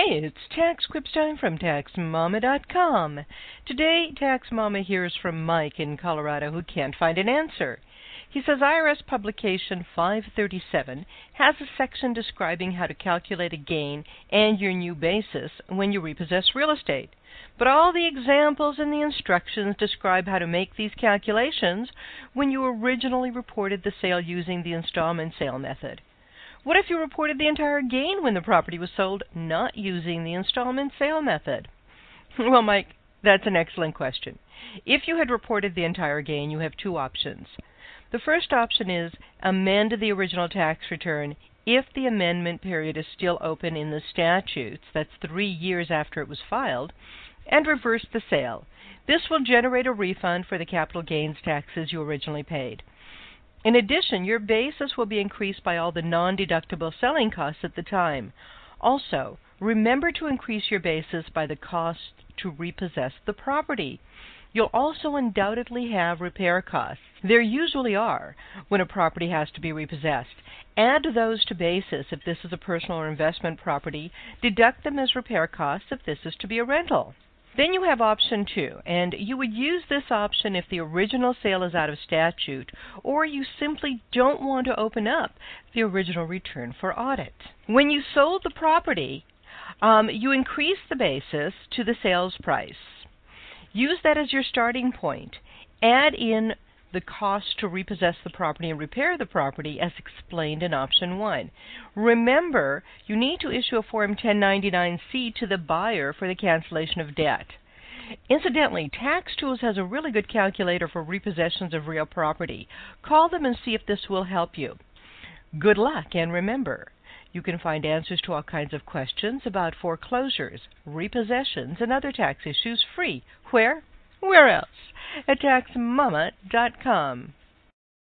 Hey, it's Tax Quips time from TaxMama.com. Today, Tax Mama hears from Mike in Colorado who can't find an answer. He says IRS Publication 537 has a section describing how to calculate a gain and your new basis when you repossess real estate. But all the examples and the instructions describe how to make these calculations when you originally reported the sale using the installment sale method. What if you reported the entire gain when the property was sold not using the installment sale method? Well, Mike, that's an excellent question. If you had reported the entire gain, you have two options. The first option is amend the original tax return if the amendment period is still open in the statutes, that's 3 years after it was filed, and reverse the sale. This will generate a refund for the capital gains taxes you originally paid. In addition, your basis will be increased by all the non-deductible selling costs at the time. Also, remember to increase your basis by the cost to repossess the property. You'll also undoubtedly have repair costs. There usually are when a property has to be repossessed. Add those to basis if this is a personal or investment property. Deduct them as repair costs if this is to be a rental. Then you have option 2, and you would use this option if the original sale is out of statute, or you simply don't want to open up the original return for audit. When you sold the property, you increase the basis to the sales price. Use that as your starting point. Add in the cost to repossess the property and repair the property as explained in option 1. Remember, you need to issue a Form 1099-C to the buyer for the cancellation of debt. Incidentally, Tax Tools has a really good calculator for repossessions of real property. Call them and see if this will help you. Good luck, and remember, you can find answers to all kinds of questions about foreclosures, repossessions, and other tax issues free. Where? Where else? At TaxMama.com.